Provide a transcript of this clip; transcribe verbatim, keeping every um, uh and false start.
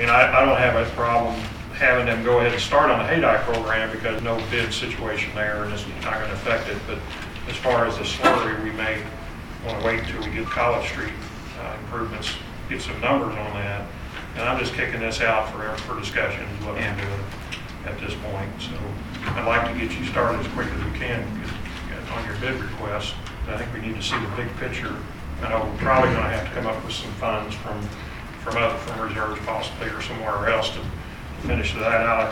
mean, I, I don't have a problem having them go ahead and start on the Haydock program because no bid situation there and it's not going to affect it. But as far as the slurry, we may want to wait until we get College Street uh, improvements, get some numbers on that. And I'm just kicking this out for, for discussion is what I'm doing at this point. So I'd like to get you started as quick as we can on your bid request. I think we need to see the big picture. I know we're probably going to have to come up with some funds from from other from reserves possibly or somewhere else to finish that out.